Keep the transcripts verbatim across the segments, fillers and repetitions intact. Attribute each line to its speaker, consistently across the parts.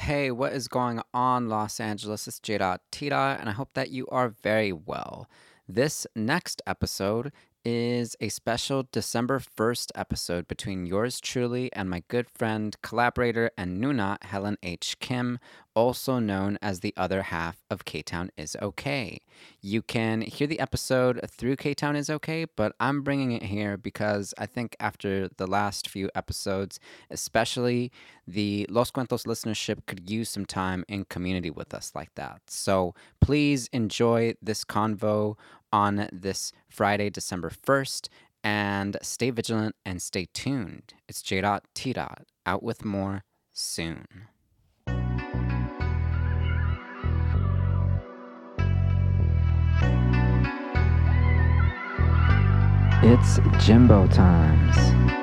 Speaker 1: Hey, what is going on, Los Angeles? It's J Dot T Dot, and I hope that you are very well. This next episode is a special December first episode between yours truly and my good friend, collaborator, and Nuna, Helen H. Kim, also known as the other half of K-Town is Okay. You can hear the episode through K-Town is Okay, but I'm bringing it here because I think after the last few episodes, especially the Los Cuentos listenership could use some time in community with us like that. So please enjoy this convo on this Friday, December first, and stay vigilant and stay tuned. It's J Dot T Dot, out with more soon. It's Jimbo times.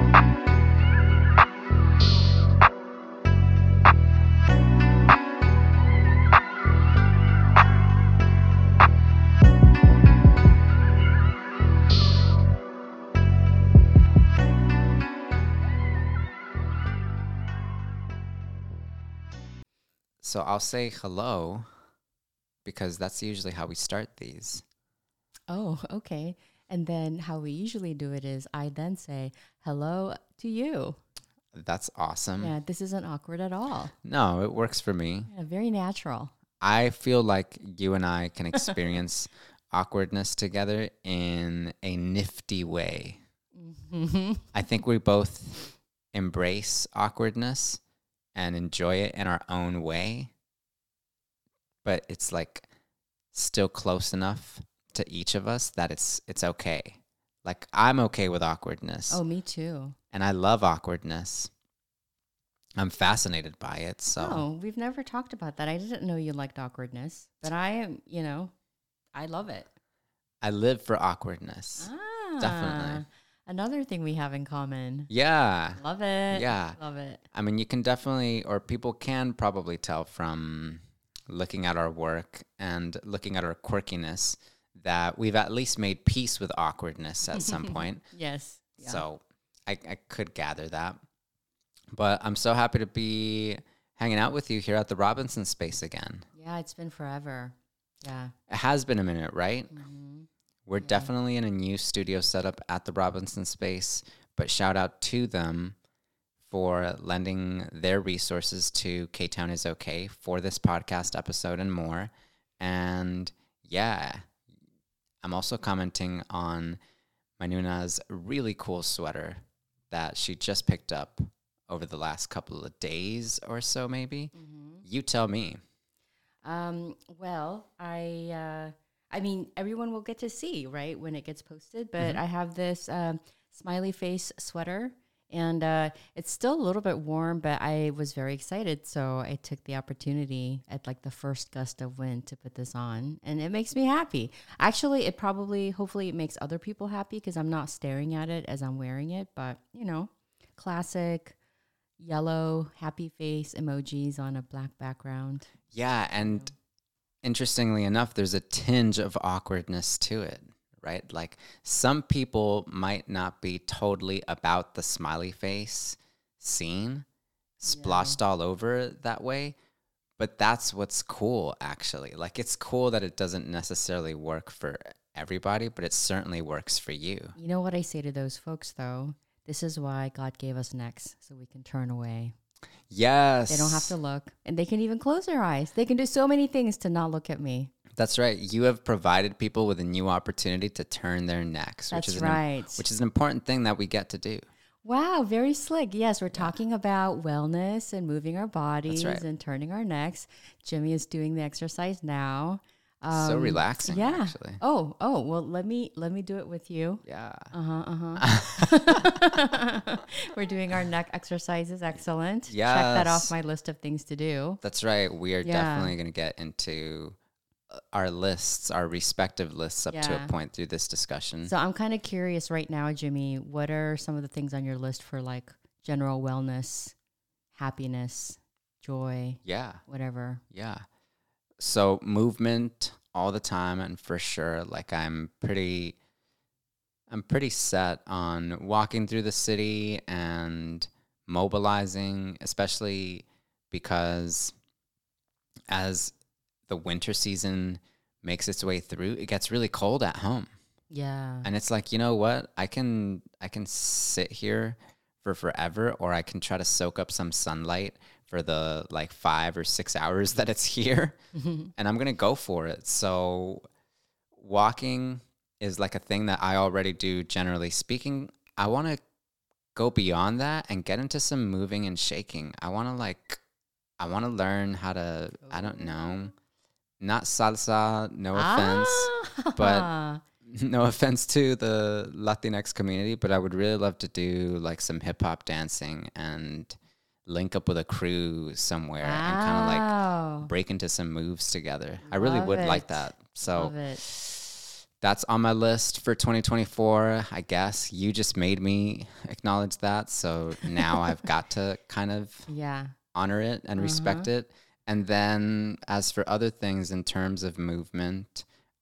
Speaker 1: So I'll say hello because that's usually how we start these.
Speaker 2: Oh, okay. And then how we usually do it is I then say hello to you.
Speaker 1: That's awesome.
Speaker 2: Yeah, this isn't awkward at all.
Speaker 1: No, it works for me.
Speaker 2: Yeah, very natural.
Speaker 1: I feel like you and I can experience awkwardness together in a nifty way.
Speaker 2: Mm-hmm.
Speaker 1: I think we both embrace awkwardness and enjoy it in our own way, but it's like still close enough to each of us that it's it's okay. Like I'm okay with awkwardness.
Speaker 2: Oh, me too.
Speaker 1: And I love awkwardness. I'm fascinated by it. So
Speaker 2: Oh, we've never talked about that. I didn't know you liked awkwardness, but I am, you know, I love it.
Speaker 1: I live for awkwardness.
Speaker 2: Ah,
Speaker 1: Definitely.
Speaker 2: Another thing we have in common.
Speaker 1: Yeah.
Speaker 2: Love it.
Speaker 1: Yeah.
Speaker 2: Love it.
Speaker 1: I mean, you can definitely, or people can probably tell from looking at our work and looking at our quirkiness that we've at least made peace with awkwardness at some point.
Speaker 2: Yes. Yeah.
Speaker 1: So I, I could gather that. But I'm so happy to be hanging out with you here at the Robinson Space again.
Speaker 2: Yeah, it's been forever. Yeah.
Speaker 1: It has been a minute, right?
Speaker 2: Mm-hmm.
Speaker 1: We're
Speaker 2: Yeah.
Speaker 1: definitely in a new studio setup at the Robinson Space, but shout out to them for lending their resources to K-Town is Okay for this podcast episode and more. And yeah, I'm also commenting on my Nuna's really cool sweater that she just picked up over the last couple of days or so, maybe.
Speaker 2: Mm-hmm.
Speaker 1: You tell me.
Speaker 2: Um, well, I, uh, I mean, everyone will get to see, right, when it gets posted, but
Speaker 1: Mhm.
Speaker 2: I have this um, smiley face sweater, and uh, it's still a little bit warm, but I was very excited, so I took the opportunity at like the first gust of wind to put this on, and it makes me happy. Actually, it probably, hopefully it makes other people happy because I'm not staring at it as I'm wearing it, but, you know, classic yellow happy face emojis on a black background.
Speaker 1: Yeah, and interestingly enough, there's a tinge of awkwardness to it, right? Like some people might not be totally about the smiley face scene, splashed all over that way, but that's what's cool, actually. Like it's cool that it doesn't necessarily work for everybody, but it certainly works for you.
Speaker 2: You know what I say to those folks, though? This is why God gave us necks, so we can turn away.
Speaker 1: Yes.
Speaker 2: They don't have to look, and they can even close their eyes. They can do so many things to not look at me.
Speaker 1: That's right. You have provided people with a new opportunity to turn their necks, which
Speaker 2: That's
Speaker 1: is an,
Speaker 2: right.
Speaker 1: which is an important thing that we get to do.
Speaker 2: Wow, very slick. Yes, we're talking about wellness and moving our bodies
Speaker 1: right.
Speaker 2: and turning our necks. Jimmy is doing the exercise now.
Speaker 1: so
Speaker 2: Um,
Speaker 1: relaxing,
Speaker 2: yeah.
Speaker 1: actually.
Speaker 2: Oh, oh. Well, let me let me do it with you.
Speaker 1: Yeah.
Speaker 2: Uh huh. Uh huh. We're doing our neck exercises. Excellent. Check that off
Speaker 1: Yes.
Speaker 2: my list of things to do.
Speaker 1: That's right. We are
Speaker 2: Yeah.
Speaker 1: definitely going to get into uh, our lists, our respective lists up to
Speaker 2: Yeah.
Speaker 1: a point through this discussion.
Speaker 2: So I'm kind of curious right now, Jimmy. What are some of the things on your list for like general wellness, happiness, joy,
Speaker 1: yeah.
Speaker 2: whatever?
Speaker 1: Yeah. So movement all the time, and for sure, like I'm pretty I'm pretty set on walking through the city and mobilizing, especially because as the winter season makes its way through, it gets really cold at home.
Speaker 2: Yeah.
Speaker 1: And it's like, you know what? I can I can sit here for forever, or I can try to soak up some sunlight for the like five or six hours that it's here. And I'm going to go for it. So walking is like a thing that I already do, generally speaking. I want to go beyond that and get into some moving and shaking. I want to like, I want to learn how to, I don't know, not salsa, no offense,
Speaker 2: Ah.
Speaker 1: but no offense to the Latinx community, but I would really love to do like some hip hop dancing and link up with a crew somewhere and kind of like
Speaker 2: Wow.
Speaker 1: break into some moves together. I really
Speaker 2: Love
Speaker 1: would like
Speaker 2: it.
Speaker 1: that. So
Speaker 2: Love it.
Speaker 1: that's on my list for twenty twenty-four, I guess. You just made me acknowledge that. So now I've got to kind of
Speaker 2: Yeah.
Speaker 1: honor it and respect it. And then as for other things in terms of movement,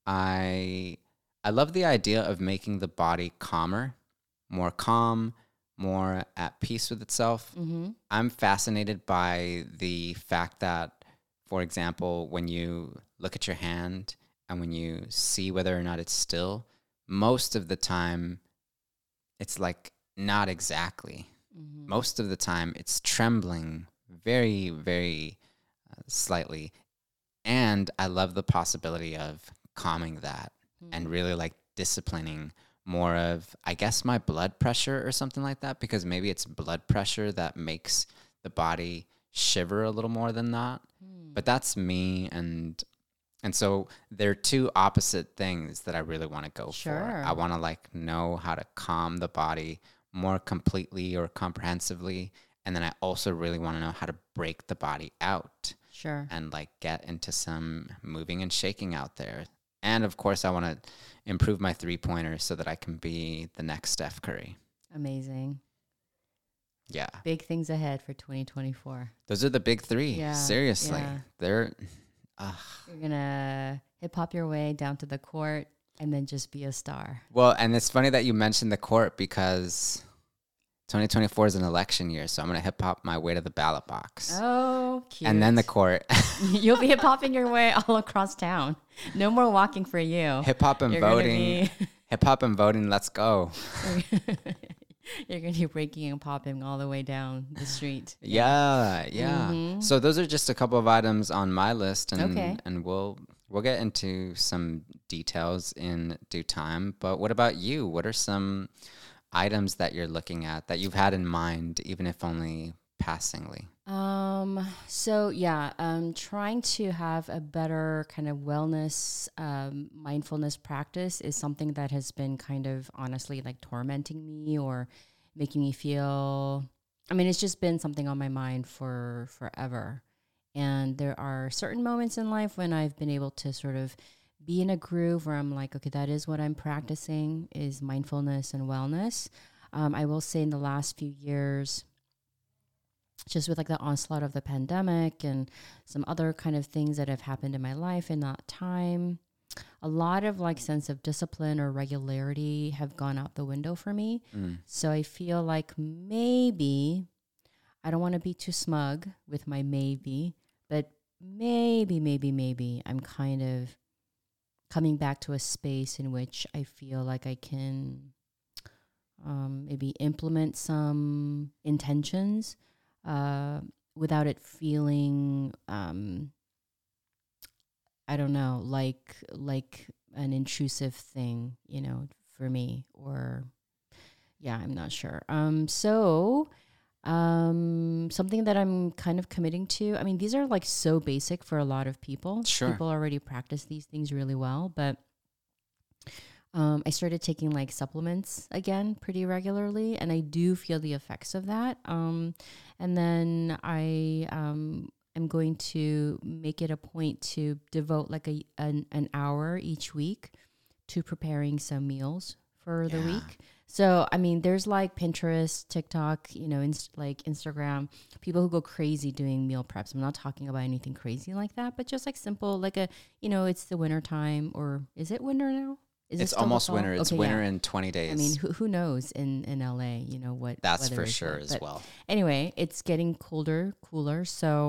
Speaker 1: I I love the idea of making the body calmer, more calm, more at peace with itself.
Speaker 2: Mm-hmm.
Speaker 1: I'm fascinated by the fact that, for example, when you look at your hand and when you see whether or not it's still, most of the time it's like not exactly.
Speaker 2: Mm-hmm.
Speaker 1: Most of the time it's trembling very, very uh, slightly. And I love the possibility of calming that and really like disciplining more of, I guess, my blood pressure or something like that, because maybe it's blood pressure that makes the body shiver a little more than that. But that's me. And and so they're two opposite things that I really want to go
Speaker 2: Sure.
Speaker 1: for. I want to like know how to calm the body more completely or comprehensively. And then I also really want to know how to break the body out
Speaker 2: Sure.
Speaker 1: and like get into some moving and shaking out there. And of course, I want to improve my three pointer so that I can be the next Steph Curry.
Speaker 2: Amazing.
Speaker 1: Yeah.
Speaker 2: Big things ahead for twenty twenty-four.
Speaker 1: Those are the big three.
Speaker 2: Yeah,
Speaker 1: Seriously.
Speaker 2: yeah.
Speaker 1: They're, uh,
Speaker 2: You're going to hip hop your way down to the court and then just be a star.
Speaker 1: well, and it's funny that you mentioned the court because twenty twenty-four is an election year. So I'm going to hip hop my way to the ballot box.
Speaker 2: Oh, cute.
Speaker 1: And then the court.
Speaker 2: You'll be hip hopping your way all across town. No more walking for you.
Speaker 1: Hip hop and
Speaker 2: You're gonna
Speaker 1: voting.
Speaker 2: be-
Speaker 1: Hip hop and voting. Let's go.
Speaker 2: You're going to be breaking and popping all the way down the street.
Speaker 1: Yeah, yeah.
Speaker 2: Mhm.
Speaker 1: So those are just a couple of items on my list, and
Speaker 2: Okay.
Speaker 1: and we'll we'll get into some details in due time. But what about you? What are some items that you're looking at that you've had in mind, even if only passingly?
Speaker 2: Um, so yeah, um, trying to have a better kind of wellness, um, mindfulness practice is something that has been kind of honestly like tormenting me or making me feel, I mean, it's just been something on my mind for forever. And there are certain moments in life when I've been able to sort of be in a groove where I'm like, okay, that is what I'm practicing is mindfulness and wellness. Um, I will say in the last few years, just with like the onslaught of the pandemic and some other kind of things that have happened in my life in that time, a lot of like sense of discipline or regularity have gone out the window for me.
Speaker 1: Mm.
Speaker 2: So I feel like maybe, I don't want to be too smug with my maybe, but maybe, maybe, maybe I'm kind of coming back to a space in which I feel like I can um, maybe implement some intentions uh, without it feeling, um, I don't know, like like an intrusive thing, you know, for me. Or, yeah, I'm not sure. Um, so um, something that I'm kind of committing to, I mean, these are like so basic for a lot of people.
Speaker 1: Sure.
Speaker 2: People already practice these things really well, but Um, I started taking like supplements again pretty regularly, and I do feel the effects of that. Um, and then I um, am going to make it a point to devote like a an, an hour each week to preparing some meals for the
Speaker 1: Yeah.
Speaker 2: week. So, I mean, there's like Pinterest, TikTok, you know, inst- like Instagram, people who go crazy doing meal preps. I'm not talking about anything crazy like that, but just like simple, like a, you know, it's the winter time, or is it winter now? Is it
Speaker 1: It's
Speaker 2: still the
Speaker 1: almost
Speaker 2: fall?
Speaker 1: winter. It's
Speaker 2: Okay,
Speaker 1: winter
Speaker 2: yeah.
Speaker 1: in twenty days.
Speaker 2: I mean, who who knows in, in L A, you know, what
Speaker 1: that's
Speaker 2: weather
Speaker 1: for
Speaker 2: is
Speaker 1: sure
Speaker 2: like.
Speaker 1: as
Speaker 2: But
Speaker 1: well.
Speaker 2: anyway, it's getting colder, cooler. So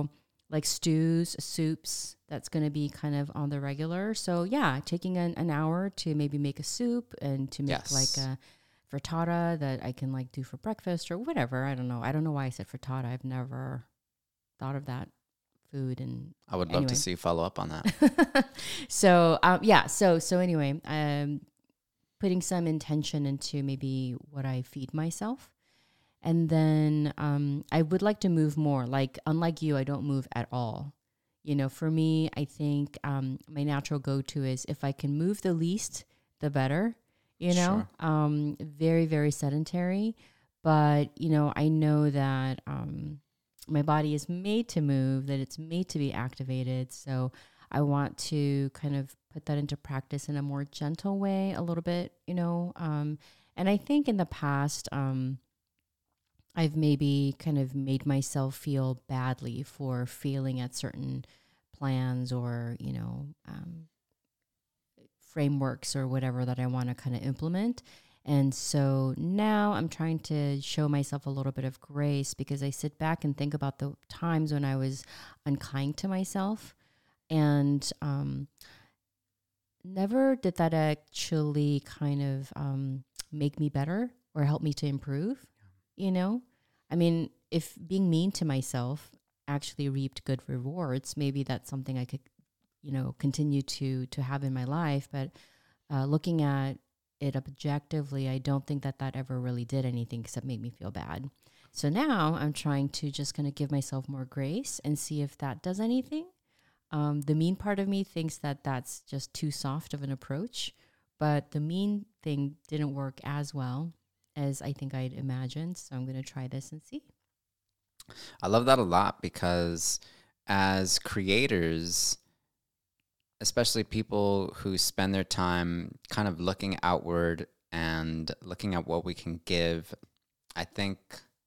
Speaker 2: like stews, soups. That's going to be kind of on the regular. So yeah, taking an, an hour to maybe make a soup and to make
Speaker 1: Yes.
Speaker 2: like a frittata that I can like do for breakfast or whatever. I don't know. I don't know why I said frittata. I've never thought of that food. And
Speaker 1: I would love
Speaker 2: anyway.
Speaker 1: to see you follow up on that.
Speaker 2: so um, yeah. So so anyway, um, putting some intention into maybe what I feed myself. And then um, I would like to move more. Like, unlike you, I don't move at all. You know, for me, I think um, my natural go-to is if I can move the least, the better. You know,
Speaker 1: Sure.
Speaker 2: um, very, very sedentary. But, you know, I know that um, my body is made to move, that it's made to be activated. So I want to kind of put that into practice in a more gentle way a little bit, you know. Um, and I think in the past, um, I've maybe kind of made myself feel badly for failing at certain plans or, you know, um, frameworks or whatever that I want to kind of implement. And so now I'm trying to show myself a little bit of grace because I sit back and think about the times when I was unkind to myself. And um, never did that actually kind of um, make me better or help me to improve. You know, I mean, if being mean to myself actually reaped good rewards, maybe that's something I could, you know, continue to to have in my life. But uh, looking at it objectively, I don't think that that ever really did anything except make me feel bad. So now I'm trying to just kind of give myself more grace and see if that does anything. Um, the mean part of me thinks that that's just too soft of an approach, but the mean thing didn't work as well as I think I'd imagined. So I'm going to try this and see.
Speaker 1: I love that a lot because as creators, especially people who spend their time kind of looking outward and looking at what we can give, I think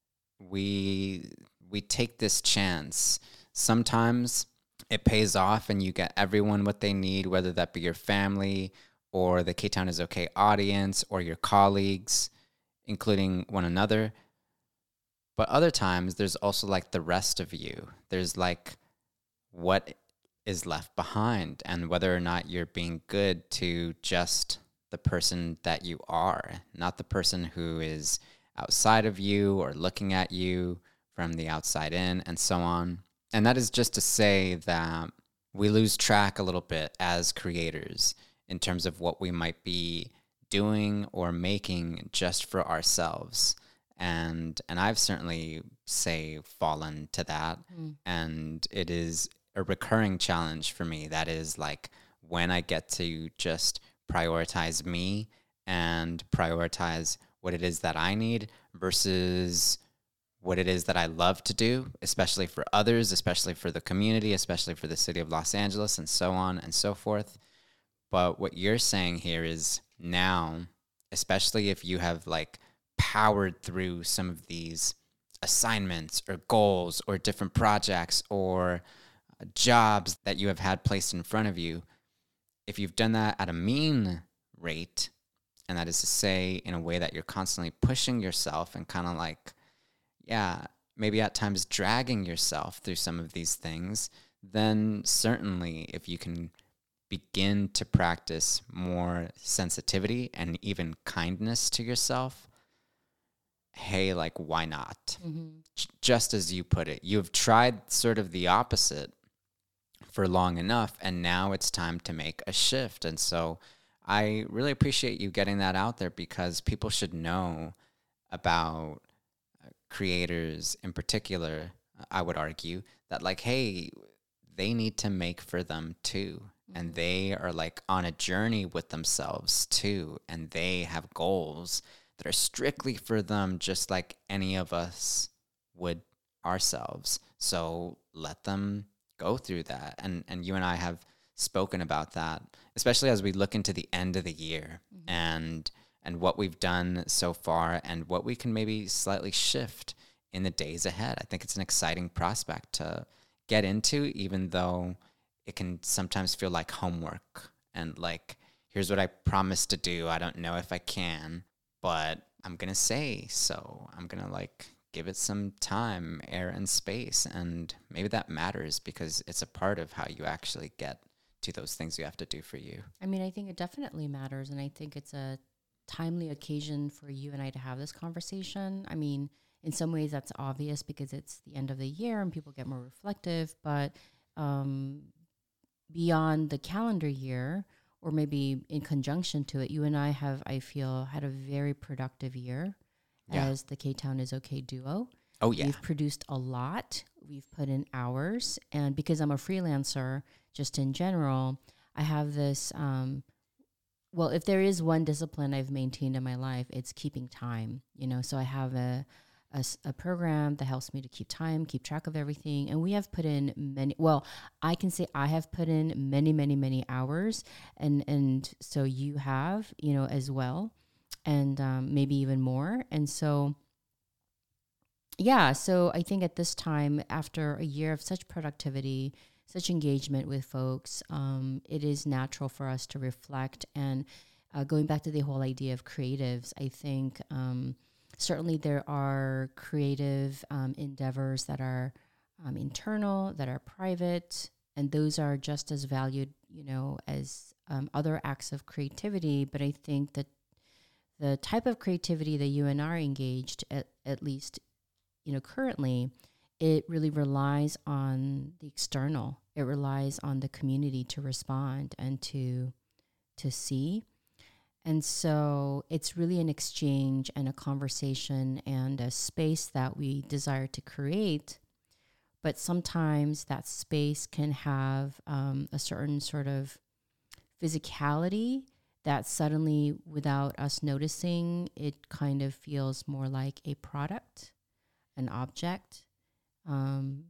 Speaker 1: we we take this chance. Sometimes it pays off and you get everyone what they need, whether that be your family or the K-Town is Okay audience or your colleagues, including one another. But other times, there's also like the rest of you. There's like what is left behind and whether or not you're being good to just the person that you are, not the person who is outside of you or looking at you from the outside in and so on. And that is just to say that we lose track a little bit as creators in terms of what we might be doing or making just for ourselves. And and I've certainly, say, fallen to that. Mm. And it is a recurring challenge for me. That is like when I get to just prioritize me and prioritize what it is that I need versus what it is that I love to do, especially for others, especially for the community, especially for the city of Los Angeles, and so on and so forth. But what you're saying here is now, especially if you have like powered through some of these assignments or goals or different projects or jobs that you have had placed in front of you, if you've done that at a mean rate, and that is to say in a way that you're constantly pushing yourself and kind of like, yeah, maybe at times dragging yourself through some of these things, then certainly if you can begin to practice more sensitivity and even kindness to yourself, hey, like, why not? Mm-hmm. J- just as you put it, you've tried sort of the opposite for long enough, and now it's time to make a shift. And so I really appreciate you getting that out there because people should know about creators in particular. I would argue that like, hey, they need to make for them too. Mm-hmm. And they are like on a journey with themselves too. And they have goals that are strictly for them, just like any of us would ourselves. So let them go through that. And and you and I have spoken about that, especially as we look into the end of the year. Mm-hmm. and and what we've done so far and what we can maybe slightly shift in the days ahead. I think it's an exciting prospect to get into, even though it can sometimes feel like homework and like, here's what I promised to do. I don't know if I can, but I'm going to say so. I'm going to like give it some time, air, and space. And maybe that matters because it's a part of how you actually get to those things you have to do for you.
Speaker 2: I mean, I think it definitely matters. And I think it's a timely occasion for you and I to have this conversation. I mean, in some ways that's obvious because it's the end of the year and people get more reflective. But um, beyond the calendar year, or maybe in conjunction to it, you and I have, I feel, had a very productive year yeah. as the K-Town is okay duo.
Speaker 1: Oh, yeah.
Speaker 2: We've produced a lot. We've put in hours. And because I'm a freelancer, just in general, I have this, um, well, if there is one discipline I've maintained in my life, it's keeping time, you know. So I have a, a, a program that helps me to keep time, keep track of everything. And we have put in many, well, I can say I have put in many, many, many hours. And, and so you have, you know, as well, and um, maybe even more. And so, yeah, so I think at this time, after a year of such productivity, such engagement with folks, um, it is natural for us to reflect. And uh, going back to the whole idea of creatives, I think um, certainly there are creative um, endeavors that are um, internal, that are private, and those are just as valued, you know, as um, other acts of creativity. But I think that the type of creativity that you and I are engaged, at, at least, you know, currently, it really relies on the external. It relies on the community to respond and to to see. And so it's really an exchange and a conversation and a space that we desire to create. But sometimes that space can have um, a certain sort of physicality that suddenly, without us noticing, it kind of feels more like a product, an object. Um,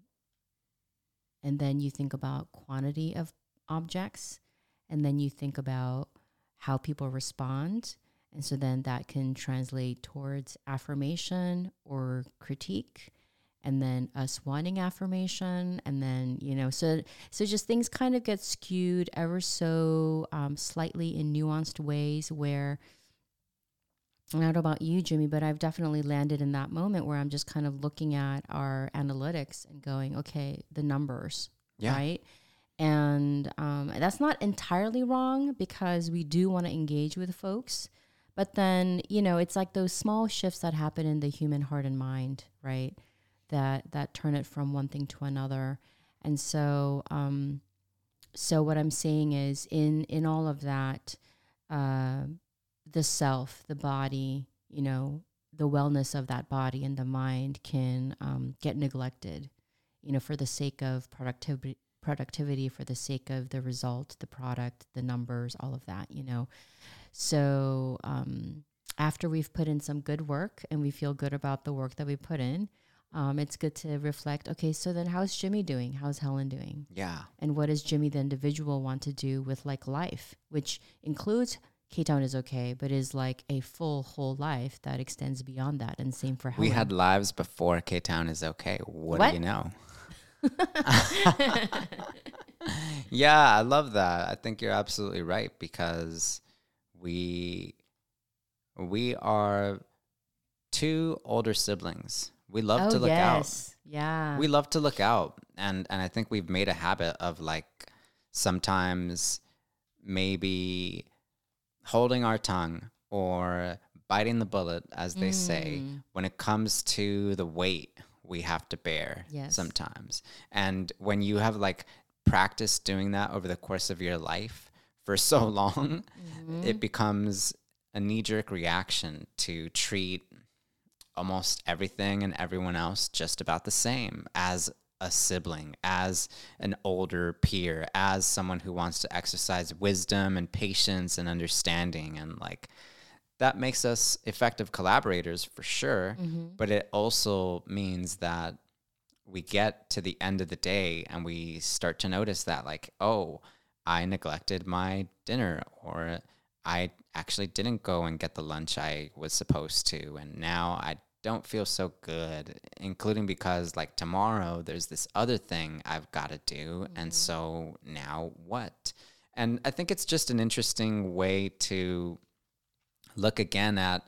Speaker 2: and then you think about quantity of objects, and then you think about how people respond. And so then that can translate towards affirmation or critique, and then us wanting affirmation. And then, you know, so, so just things kind of get skewed ever so um, slightly in nuanced ways where, I don't know about you, Jimmy, but I've definitely landed in that moment where I'm just kind of looking at our analytics and going, okay, the numbers, yeah. right? And um, that's not entirely wrong because we do want to engage with folks. But then, you know, it's like those small shifts that happen in the human heart and mind, right? That that turn it from one thing to another. And so, um, so what I'm saying is in, in all of that, uh, the self, the body, you know, the wellness of that body and the mind can um, get neglected, you know, for the sake of productivity, productivity, for the sake of the result, the product, the numbers, all of that, you know. So um, after we've put in some good work and we feel good about the work that we put in, um, it's good to reflect, okay, so then how's Jimmy doing? How's Helen doing?
Speaker 1: Yeah.
Speaker 2: And what does Jimmy, the individual, want to do with like life, which includes K-Town is okay, but is like a full, whole life that extends beyond that. And same for Helen.
Speaker 1: We had lives before K-Town is okay. What, what? do you know? Yeah, I love that. I think you're absolutely right because we we are two older siblings. We love
Speaker 2: oh,
Speaker 1: to look
Speaker 2: yes.
Speaker 1: out.
Speaker 2: Yeah.
Speaker 1: We love to look out. And and I think we've made a habit of like sometimes maybe holding our tongue or biting the bullet, as they mm. say, when it comes to the weight we have to bear yes. sometimes. And when you have like practiced doing that over the course of your life for so long, mm-hmm. it becomes a knee-jerk reaction to treat almost everything and everyone else just about the same as a sibling, as an older peer, as someone who wants to exercise wisdom and patience and understanding. And like that makes us effective collaborators for sure. Mm-hmm. But it also means that we get to the end of the day and we start to notice that like, oh, I neglected my dinner, or I actually didn't go and get the lunch I was supposed to. And now I don't feel so good, including because like tomorrow there's this other thing I've got to do. Mm-hmm. And so now what? And I think it's just an interesting way to look again at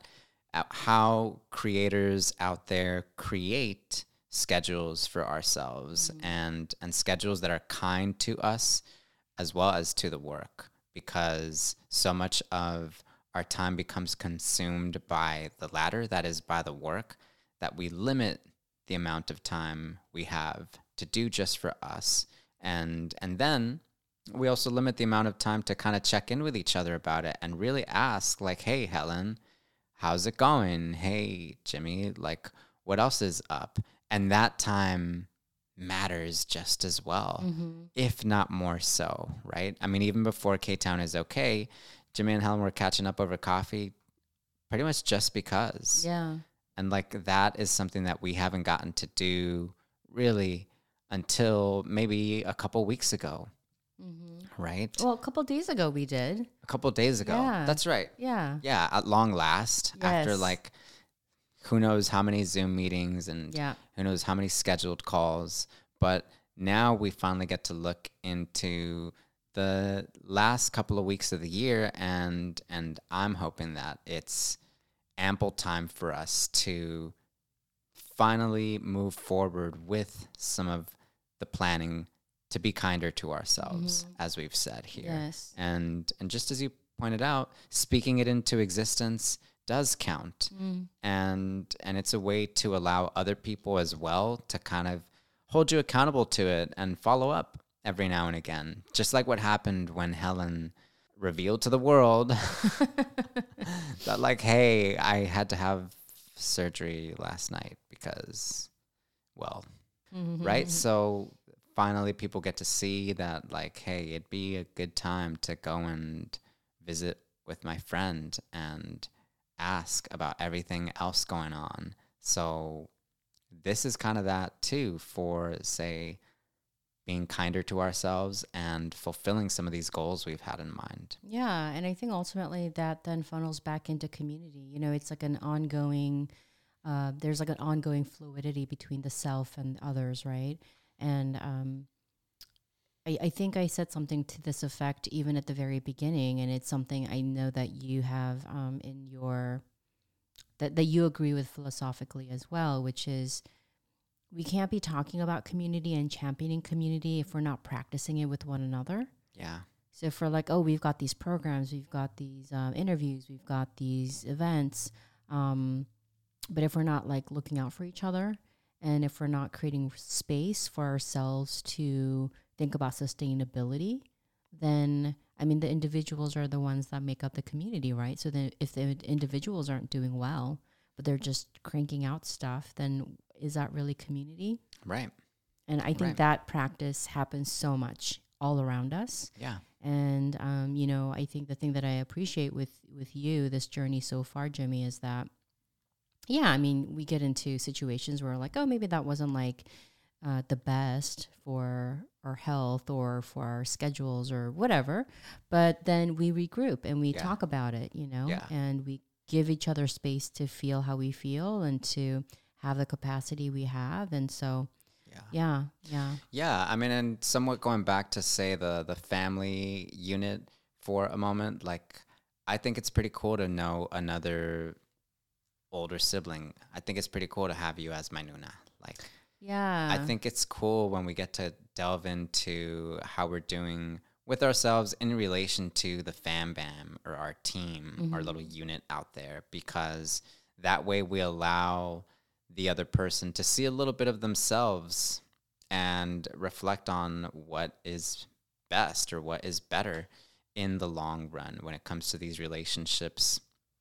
Speaker 1: at how creators out there create schedules for ourselves
Speaker 2: Mm-hmm.
Speaker 1: and and schedules that are kind to us as well as to the work, because so much of our time becomes consumed by the latter, that is by the work, that we limit the amount of time we have to do just for us. And and then we also limit the amount of time to kind of check in with each other about it and really ask, like, hey, Helen, how's it going? Hey, Jimmy, like, what else is up? And that time matters just as well,
Speaker 2: Mm-hmm.
Speaker 1: if not more so, right? I mean, even before K-Town is okay, Jimmy and Helen were catching up over coffee pretty much just because.
Speaker 2: Yeah.
Speaker 1: And like that is something that we haven't gotten to do really until maybe a couple weeks ago,
Speaker 2: Mm-hmm.
Speaker 1: right?
Speaker 2: Well, a couple days ago we did.
Speaker 1: A couple days ago.
Speaker 2: Yeah.
Speaker 1: That's right.
Speaker 2: Yeah.
Speaker 1: Yeah, at long last, after
Speaker 2: Yes.
Speaker 1: like who knows how many Zoom meetings and
Speaker 2: Yeah.
Speaker 1: who knows how many scheduled calls. But now we finally get to look into the last couple of weeks of the year, and and I'm hoping that it's ample time for us to finally move forward with some of the planning to be kinder to ourselves,
Speaker 2: Mhm.
Speaker 1: as we've said here.
Speaker 2: Yes.
Speaker 1: And and just as you pointed out, speaking it into existence does count.
Speaker 2: Mm.
Speaker 1: And and it's a way to allow other people as well to kind of hold you accountable to it and follow up every now and again. Just like what happened when Helen revealed to the world that, like, hey, I had to have surgery last night because, well,
Speaker 2: Mhm.
Speaker 1: right? So finally people get to see that, like, hey, it'd be a good time to go and visit with my friend and ask about everything else going on. So this is kind of that too, for, say, being kinder to ourselves and fulfilling some of these goals we've had in mind.
Speaker 2: Yeah, and I think ultimately that then funnels back into community. You know, it's like an ongoing, uh, there's like an ongoing fluidity between the self and others, right? And um, I, I think I said something to this effect even at the very beginning, and it's something I know that you have um, in your, that, that you agree with philosophically as well, which is we can't be talking about community and championing community if we're not practicing it with one another.
Speaker 1: Yeah.
Speaker 2: So if we're like, oh, we've got these programs, we've got these um, interviews, we've got these events, um, but if we're not like looking out for each other, and if we're not creating space for ourselves to think about sustainability, then I mean the individuals are the ones that make up the community, right? So then if the individuals aren't doing well, but they're just cranking out stuff, then is that really community?
Speaker 1: Right.
Speaker 2: And I think
Speaker 1: Right.
Speaker 2: that practice happens so much all around us.
Speaker 1: Yeah.
Speaker 2: And um, you know, I think the thing that I appreciate with with you, this journey so far, Jimmy, is that, yeah, I mean, we get into situations where like, oh, maybe that wasn't like uh, the best for our health or for our schedules or whatever, but then we regroup and we
Speaker 1: Yeah.
Speaker 2: talk about it, you know,
Speaker 1: Yeah.
Speaker 2: and we give each other space to feel how we feel and to have the capacity we have, and so
Speaker 1: Yeah.
Speaker 2: yeah, yeah,
Speaker 1: Yeah, I mean, and somewhat going back to, say, the the family unit for a moment, like, I think it's pretty cool to know another older sibling. I think it's pretty cool to have you as my Nuna. Like,
Speaker 2: yeah.
Speaker 1: I think it's cool when we get to delve into how we're doing with ourselves in relation to the fam bam or our team, our
Speaker 2: Mhm.
Speaker 1: little unit out there, because that way we allow the other person to see a little bit of themselves and reflect on what is best or what is better in the long run when it comes to these relationships.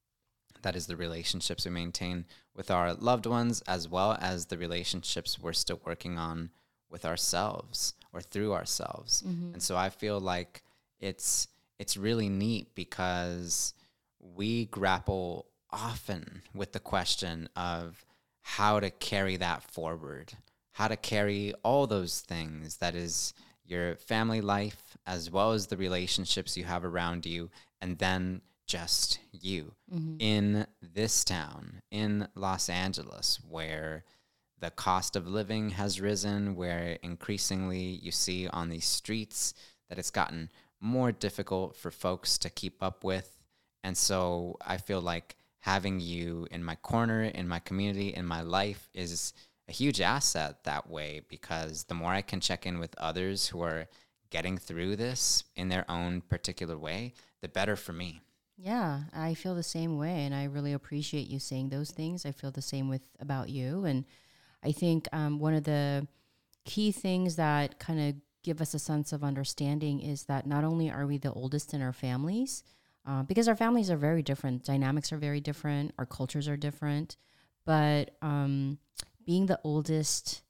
Speaker 1: That is the relationships we maintain with our loved ones, as well as the relationships we're still working on with ourselves or through ourselves.
Speaker 2: Mhm.
Speaker 1: And so I feel like it's it's really neat because we grapple often with the question of how to carry that forward, how to carry all those things, that is your family life as well as the relationships you have around you, and then just you
Speaker 2: Mhm.
Speaker 1: in this town, in Los Angeles, where the cost of living has risen, where increasingly you see on these streets that it's gotten more difficult for folks to keep up with. And so I feel like having you in my corner, in my community, in my life is a huge asset that way, because the more I can check in with others who are getting through this in their own particular way, the better for me.
Speaker 2: Yeah, I feel the same way, and I really appreciate you saying those things. I feel the same with about you, and I think um, one of the key things that kind of give us a sense of understanding is that not only are we the oldest in our families, uh, because our families are very different, dynamics are very different, our cultures are different, but um, being the oldest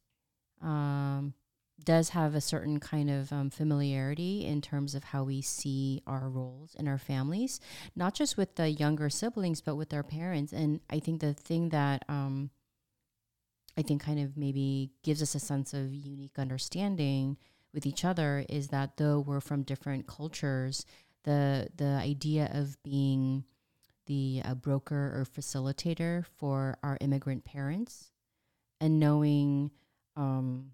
Speaker 2: um, does have a certain kind of um, familiarity in terms of how we see our roles in our families, not just with the younger siblings, but with our parents. And I think the thing that um, I think kind of maybe gives us a sense of unique understanding with each other is that though we're from different cultures, the the idea of being the uh, broker or facilitator for our immigrant parents and knowing um,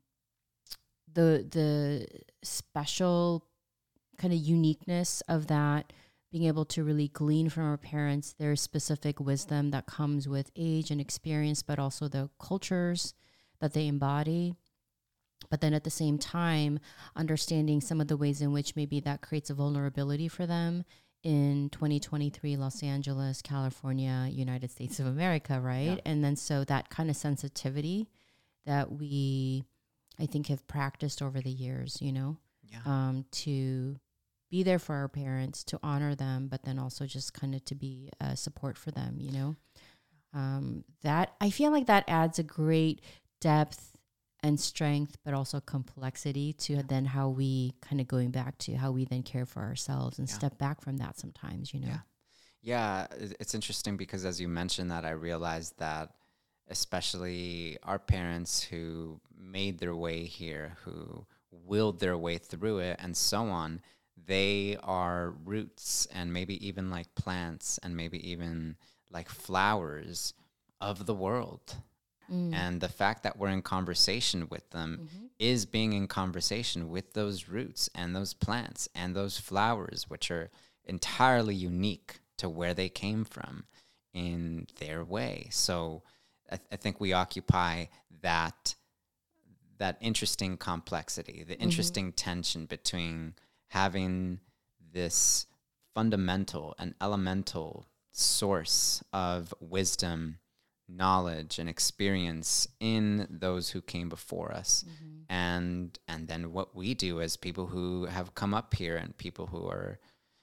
Speaker 2: the the special kind of uniqueness of that, being able to really glean from our parents their specific wisdom that comes with age and experience, but also the cultures that they embody. But then at the same time, understanding some of the ways in which maybe that creates a vulnerability for them in twenty twenty-three Los Angeles, California, United States of America, right? Yeah. And then so that kind of sensitivity that we, I think, have practiced over the years, you know,
Speaker 1: yeah.
Speaker 2: um, to be there for our parents, to honor them, but then also just kind of to be a support for them, you know. Um, that I feel like that adds a great depth and strength, but also complexity to then how we kind of going back to how we then care for ourselves and yeah. step back from that sometimes, you know.
Speaker 1: Yeah. Yeah, it's interesting because as you mentioned that, I realized that especially our parents who made their way here, who willed their way through it and so on, they are roots and maybe even like plants and maybe even like flowers of the world. Mm. And the fact that we're in conversation with them mm-hmm. is being in conversation with those roots and those plants and those flowers, which are entirely unique to where they came from in their way. So I, th- I think we occupy that that interesting complexity, the interesting mm-hmm. tension between having this fundamental and elemental source of wisdom, knowledge, and experience in those who came before us, mm-hmm. and and then what we do as people who have come up here and people who are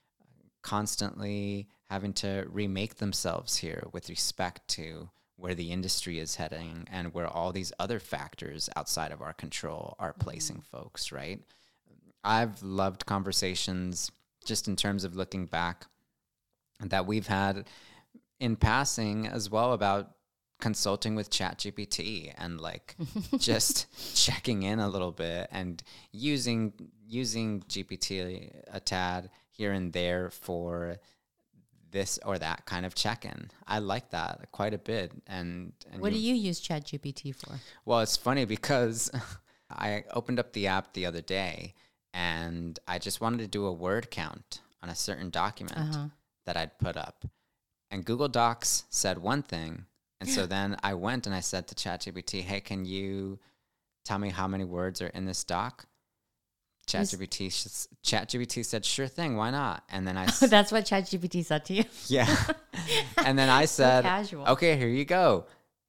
Speaker 1: constantly having to remake themselves here with respect to where the industry is heading and where all these other factors outside of our control are placing mm-hmm. folks, right? I've loved conversations just in terms of looking back that we've had in passing as well about consulting with ChatGPT and like just checking in a little bit and using using G P T a tad here and there for this or that kind of check-in. I like that quite a bit. And, and
Speaker 2: what you, do you use ChatGPT for?
Speaker 1: Well, it's funny because I opened up the app the other day and I just wanted to do a word count on a certain document uh-huh. that I'd put up. And Google Docs said one thing. And so then I went and I said to ChatGPT, hey, can you tell me how many words are in this doc? ChatGPT sh- ChatGPT said, sure thing, why not? And then I s-
Speaker 2: That's what ChatGPT said to you?
Speaker 1: Yeah. And then I said,
Speaker 2: so
Speaker 1: okay, here you go.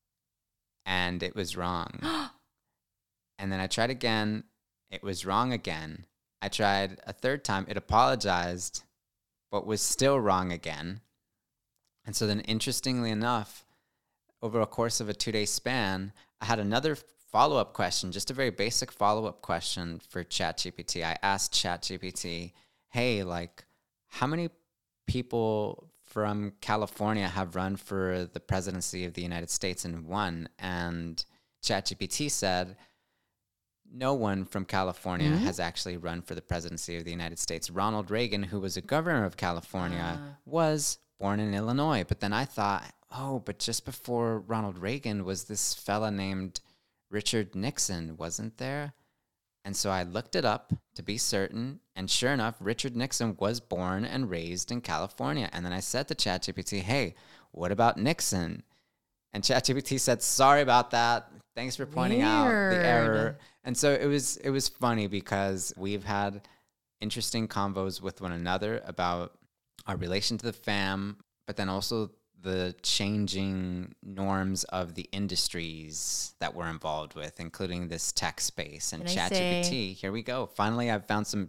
Speaker 1: And it was wrong. And then I tried again. It was wrong again. I tried a third time. It apologized, but was still wrong again. And so then, interestingly enough, over a course of a two-day span, I had another follow-up question, just a very basic follow-up question for ChatGPT. I asked ChatGPT, hey, like, how many people from California have run for the presidency of the United States and won? And ChatGPT said, no one from California mm-hmm. has actually run for the presidency of the United States. Ronald Reagan, who was a governor of California, uh. was born in Illinois. But then I thought, oh, but just before Ronald Reagan was this fella named Richard Nixon, wasn't there? And so I looked it up to be certain, and sure enough, Richard Nixon was born and raised in California. And then I said to ChatGPT, hey, what about Nixon? And ChatGPT said, sorry about that. Thanks for pointing Weird. out the error. And so it was it was funny because we've had interesting convos with one another about our relation to the fam, but then also the changing norms of the industries that we're involved with, including this tech space and ChatGPT. Here we go. Finally, I've found some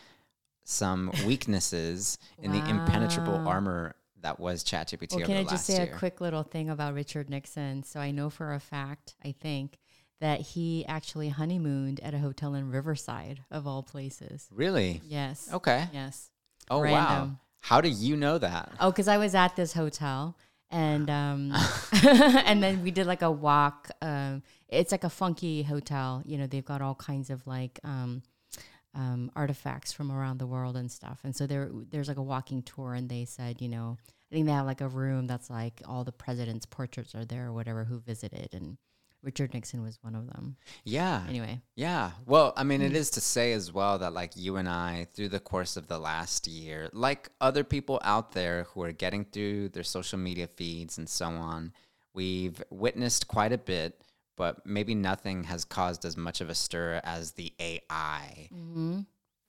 Speaker 1: some weaknesses in wow. the impenetrable armor that was ChatGPT well, over the last year. Can I just say
Speaker 2: year. a quick little thing about Richard Nixon? So I know for a fact, I think, that he actually honeymooned at a hotel in Riverside, of all places.
Speaker 1: Really?
Speaker 2: Yes.
Speaker 1: Okay.
Speaker 2: Yes.
Speaker 1: Oh, Random. wow. How do you know that?
Speaker 2: Oh, because I was at this hotel. And um, and then we did like a walk. Um, it's like a funky hotel. You know, they've got all kinds of like um, um, artifacts from around the world and stuff. And so there, there's like a walking tour. And they said, you know, I think they have like a room that's like all the president's portraits are there or whatever who visited. And Richard Nixon was one of them.
Speaker 1: Yeah.
Speaker 2: Anyway.
Speaker 1: Yeah. Well, I mean, mm. it is to say as well that like you and I, through the course of the last year, like other people out there who are getting through their social media feeds and so on, we've witnessed quite a bit, but maybe nothing has caused as much of a stir as the A I. Mm-hmm.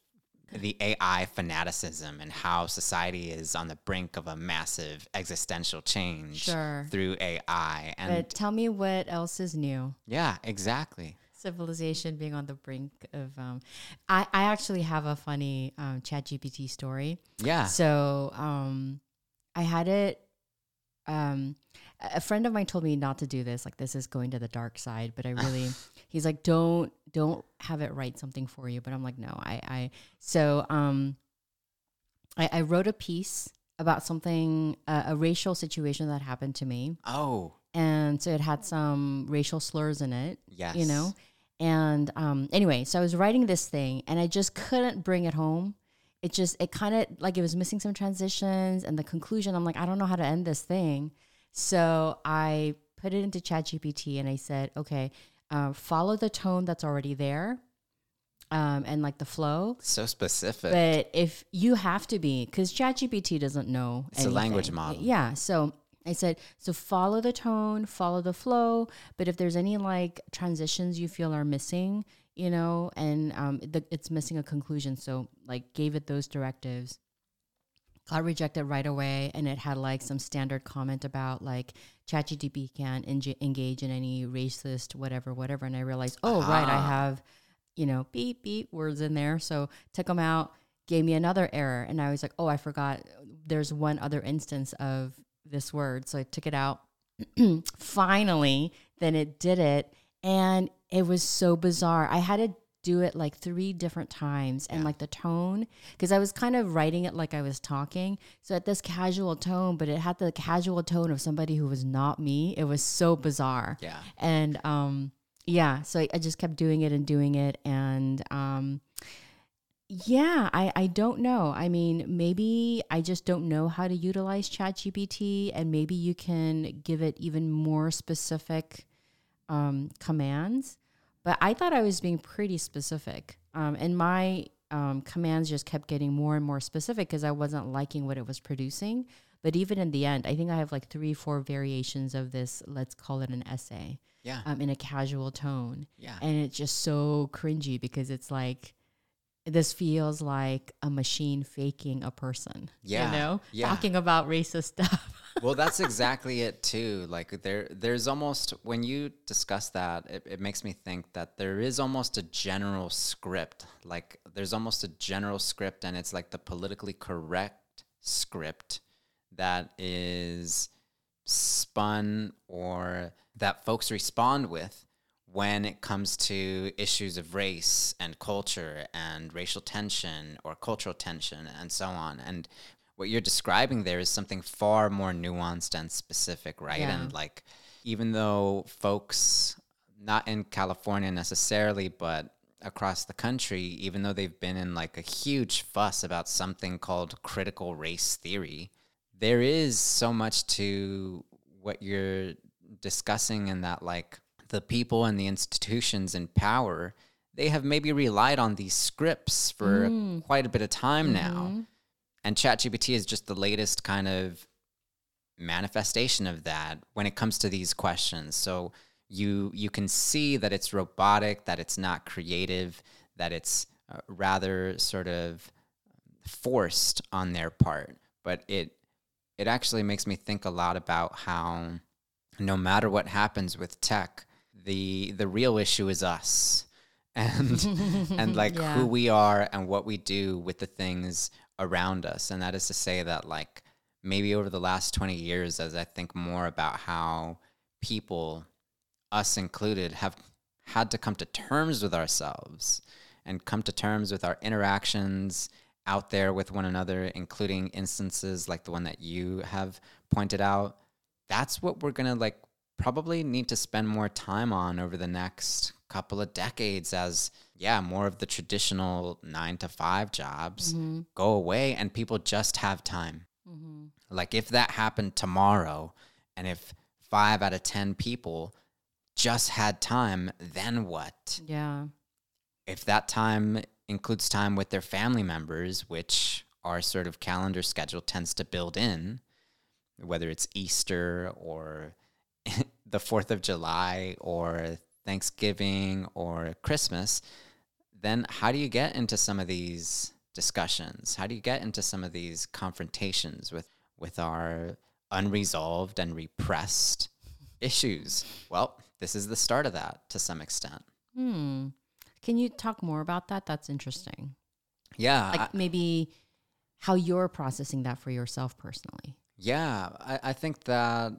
Speaker 1: The A I fanaticism and how society is on the brink of a massive existential change
Speaker 2: sure.
Speaker 1: through A I. And
Speaker 2: but tell me what else is new.
Speaker 1: Yeah, exactly.
Speaker 2: Civilization being on the brink of... Um, I, I actually have a funny um, ChatGPT story.
Speaker 1: Yeah.
Speaker 2: So um, I had it... Um, a friend of mine told me not to do this. Like, this is going to the dark side. But I really... He's like, don't don't have it write something for you. But I'm like, no, I, I so um, I, I wrote a piece about something, uh, a racial situation that happened to me.
Speaker 1: Oh.
Speaker 2: And so it had some racial slurs in it.
Speaker 1: Yes.
Speaker 2: You know? And um, anyway, so I was writing this thing and I just couldn't bring it home. It just, it kind of like it was missing some transitions and the conclusion. I'm like, I don't know how to end this thing. So I put it into ChatGPT and I said, okay, Uh, follow the tone that's already there um, and like the flow.
Speaker 1: So specific.
Speaker 2: But if you have to be, because ChatGPT doesn't know
Speaker 1: It's anything. A language model.
Speaker 2: Yeah. So I said, so follow the tone, follow the flow. But if there's any like transitions you feel are missing, you know, and um, the, it's missing a conclusion. So like gave it those directives. Got rejected right away, and it had like some standard comment about like ChatGPT can't en- engage in any racist whatever, whatever. And I realized, oh, ah. right, I have, you know, beep, beep words in there. So took them out, gave me another error. And I was like, oh, I forgot there's one other instance of this word. So I took it out. Finally, then it did it. And it was so bizarre. I had to do it like three different times and yeah. like the tone, because I was kind of writing it like I was talking. So at this casual tone, but it had the casual tone of somebody who was not me. It was so bizarre.
Speaker 1: Yeah.
Speaker 2: And um, yeah, so I, I just kept doing it and doing it. And um, yeah, I, I don't know. I mean, maybe I just don't know how to utilize ChatGPT, and maybe you can give it even more specific um, commands. But I thought I was being pretty specific. Um, and my um, commands just kept getting more and more specific because I wasn't liking what it was producing. But even in the end, I think I have like three, four variations of this, let's call it an essay.
Speaker 1: Yeah.
Speaker 2: Um, in a casual tone.
Speaker 1: Yeah.
Speaker 2: And it's just so cringy because it's like, this feels like a machine faking a person.
Speaker 1: Yeah.
Speaker 2: You know?
Speaker 1: Yeah.
Speaker 2: Talking about racist stuff.
Speaker 1: Well, that's exactly it too. Like there, there's almost, when you discuss that, it, it makes me think that there is almost a general script. Like there's almost a general script, and it's like the politically correct script that is spun or that folks respond with when it comes to issues of race and culture and racial tension or cultural tension and so on. And what you're describing there is something far more nuanced and specific, right?
Speaker 2: Yeah.
Speaker 1: And like, even though folks, not in California necessarily, but across the country, even though they've been in like a huge fuss about something called critical race theory, there is so much to what you're discussing in that, like, the people and the institutions in power, they have maybe relied on these scripts for mm. quite a bit of time mm-hmm. now. And ChatGPT is just the latest kind of manifestation of that when it comes to these questions. So you you can see that it's robotic, that it's not creative, that it's uh, rather sort of forced on their part. But it it actually makes me think a lot about how no matter what happens with tech, the the real issue is us. And and like
Speaker 2: Yeah.
Speaker 1: who we are and what we do with the things around us. And that is to say that like maybe over the last twenty years, as I think more about how people, us included, have had to come to terms with ourselves and come to terms with our interactions out there with one another, including instances like the one that you have pointed out. That's what we're going to like probably need to spend more time on over the next couple of decades as, yeah, more of the traditional nine to five jobs
Speaker 2: Mm-hmm.
Speaker 1: go away and people just have time.
Speaker 2: Mm-hmm.
Speaker 1: Like if that happened tomorrow and if five out of ten people just had time, then what?
Speaker 2: Yeah.
Speaker 1: If that time includes time with their family members, which our sort of calendar schedule tends to build in, whether it's Easter or the fourth of July or Thanksgiving or Christmas, then how do you get into some of these discussions? How do you get into some of these confrontations with, with our unresolved and repressed issues? Well, this is the start of that to some extent.
Speaker 2: Hmm. Can you talk more about that? That's interesting.
Speaker 1: Yeah.
Speaker 2: Like
Speaker 1: I-
Speaker 2: maybe how you're processing that for yourself personally.
Speaker 1: Yeah, I, I think that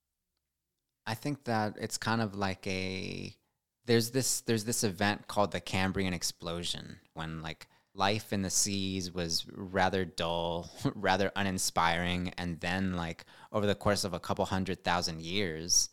Speaker 1: I think that it's kind of like a there's this there's this event called the Cambrian explosion when like life in the seas was rather dull, rather uninspiring, and then like over the course of a couple hundred thousand years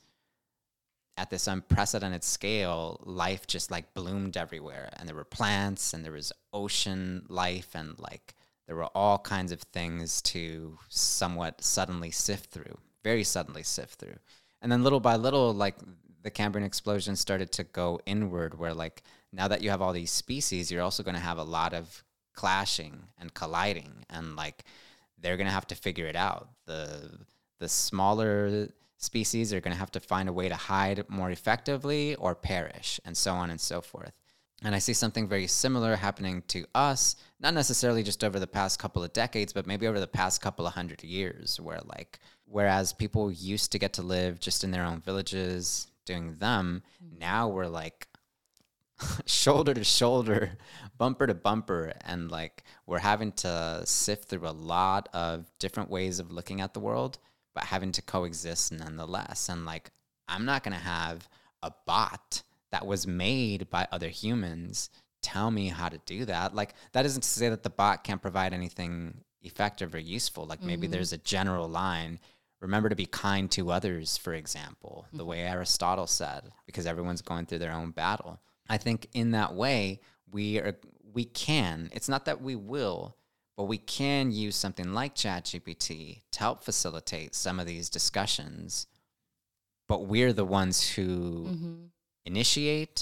Speaker 1: at this unprecedented scale, life just like bloomed everywhere and there were plants and there was ocean life and like there were all kinds of things to somewhat suddenly sift through, very suddenly sift through. And then little by little, like the Cambrian explosion started to go inward where like now that you have all these species, you're also going to have a lot of clashing and colliding and like they're going to have to figure it out. The the smaller species are going to have to find a way to hide more effectively or perish and so on and so forth. And I see something very similar happening to us, not necessarily just over the past couple of decades, but maybe over the past couple of hundred years, where like, whereas people used to get to live just in their own villages doing them, mm-hmm. now we're like shoulder to shoulder, bumper to bumper, and like we're having to sift through a lot of different ways of looking at the world, but having to coexist nonetheless. And like, I'm not going to have a bot that was made by other humans tell me how to do that. Like, that isn't to say that the bot can't provide anything effective or useful. Like, maybe mm-hmm. there's a general line. Remember to be kind to others, for example, mm-hmm. the way Aristotle said, because everyone's going through their own battle. I think in that way, we are we can, it's not that we will, but we can use something like ChatGPT to help facilitate some of these discussions. But we're the ones who mm-hmm. initiate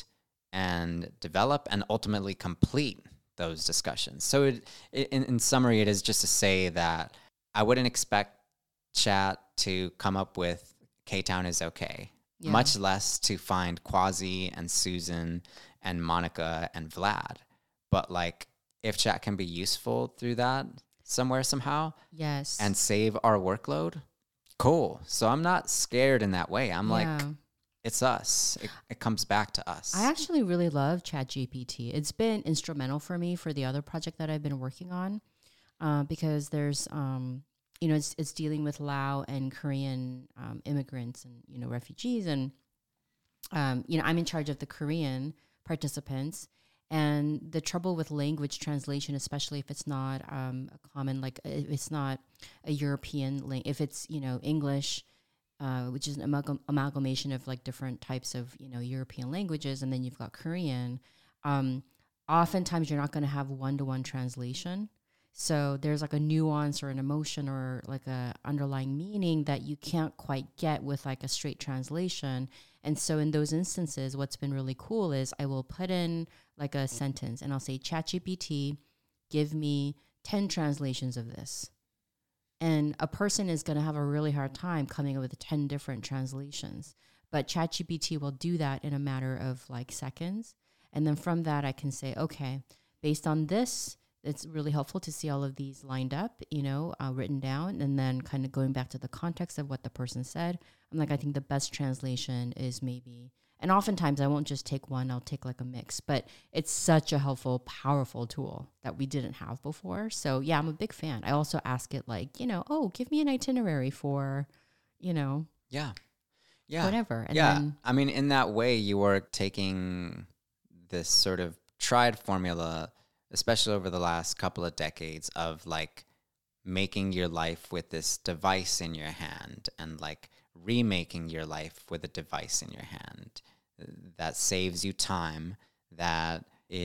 Speaker 1: and develop and ultimately complete those discussions. So it, it, in, in summary, it is just to say that I wouldn't expect Chat to come up with K-Town is okay, yeah. much less to find Quasi and Susan and Monica and Vlad. But like, if Chat can be useful through that somewhere, somehow,
Speaker 2: yes,
Speaker 1: and save our workload, cool. So I'm not scared in that way. I'm yeah. like, it's us. It, it comes back to us.
Speaker 2: I actually really love ChatGPT. It's been instrumental for me for the other project that I've been working on, uh, because there's, um, you know, it's, it's dealing with Lao and Korean um, immigrants and, you know, refugees. And, um, you know, I'm in charge of the Korean participants. And the trouble with language translation, especially if it's not um, a common, like if it's not a European language, if it's, you know, English, uh, which is an amalgam- amalgamation of like different types of, you know, European languages, and then you've got Korean, um, oftentimes you're not going to have one-to-one translation. So there's like a nuance or an emotion or like a underlying meaning that you can't quite get with like a straight translation. And so in those instances, what's been really cool is I will put in like a sentence and I'll say, ChatGPT, give me ten translations of this. And a person is going to have a really hard time coming up with ten different translations. But ChatGPT will do that in a matter of like seconds. And then from that, I can say, okay, based on this, it's really helpful to see all of these lined up, you know, uh, written down, and then kind of going back to the context of what the person said. I'm like, I think the best translation is maybe, and oftentimes I won't just take one, I'll take like a mix, but it's such a helpful, powerful tool that we didn't have before. So yeah, I'm a big fan. I also ask it like, you know, oh, give me an itinerary for, you know,
Speaker 1: Yeah. Yeah.
Speaker 2: whatever. And
Speaker 1: yeah.
Speaker 2: then,
Speaker 1: I mean, in that way, you are taking this sort of tried formula, especially over the last couple of decades, of like making your life with this device in your hand and like remaking your life with a device in your hand that saves you time, that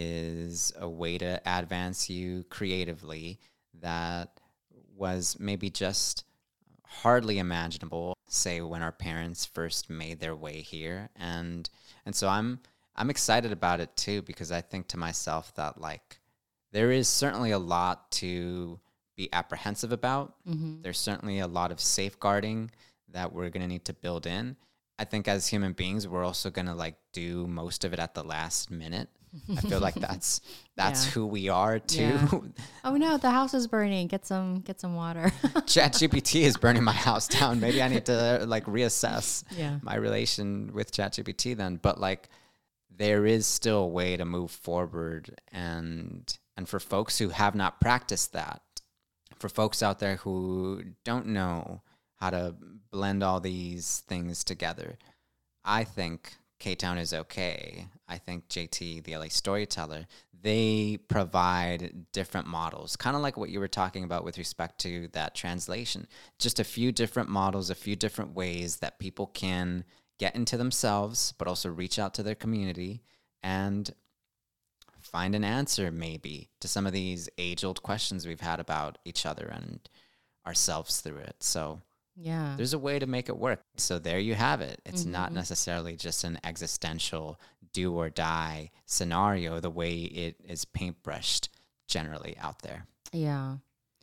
Speaker 1: is a way to advance you creatively, that was maybe just hardly imaginable, say, when our parents first made their way here. And and so I'm I'm excited about it too, because I think to myself that like there is certainly a lot to be apprehensive about.
Speaker 2: mm-hmm.
Speaker 1: There's certainly a lot of safeguarding that we're going to need to build in. I think as human beings, we're also going to like do most of it at the last minute. I feel like that's that's
Speaker 2: Yeah.
Speaker 1: who we are too.
Speaker 2: Yeah. Oh no, the house is burning. Get some get some water.
Speaker 1: ChatGPT is burning my house down. Maybe I need to like reassess
Speaker 2: Yeah.
Speaker 1: my relation with ChatGPT then. But like there is still a way to move forward, and and for folks who have not practiced that, for folks out there who don't know how to blend all these things together, I think K-Town is okay. I think J T, the L A Storyteller, they provide different models, kind of like what you were talking about with respect to that translation. Just a few different models, a few different ways that people can get into themselves, but also reach out to their community and find an answer maybe to some of these age-old questions we've had about each other and ourselves through it. So
Speaker 2: Yeah.
Speaker 1: there's a way to make it work. So there you have it. It's not
Speaker 2: Mhm.
Speaker 1: necessarily just an existential do or die scenario the way it is paintbrushed generally out there.
Speaker 2: Yeah.